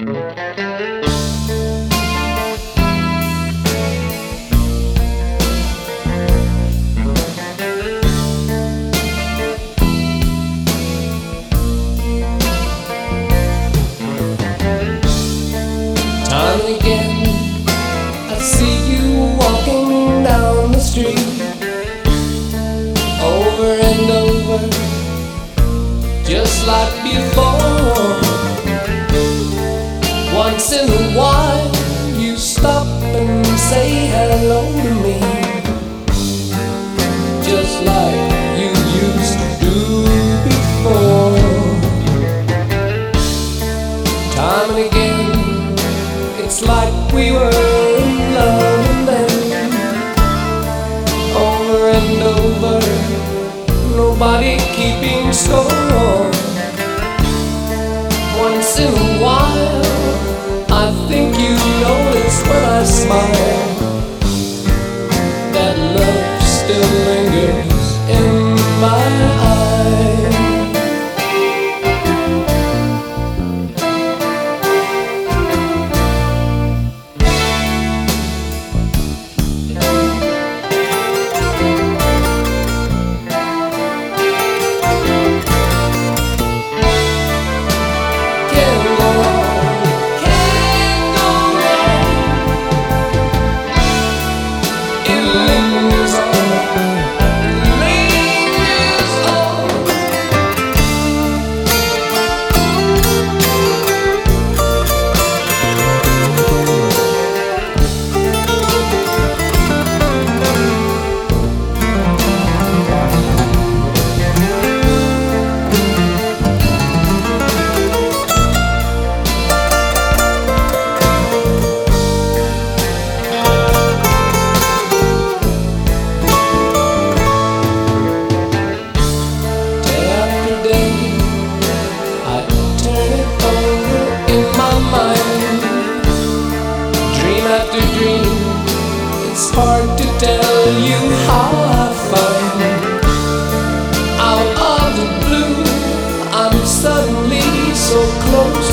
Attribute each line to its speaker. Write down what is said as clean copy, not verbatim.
Speaker 1: Time and again I see you walking down the street, over and over, just like before. Once in a while you stop and say hello to me, just like you used to do before. Time and again it's like we were in love, and then over and over, nobody keeping score. Once in a while I think you notice when I smile that love still lingers in my eyes. It's hard to tell you how I find out of the blue I'm suddenly so close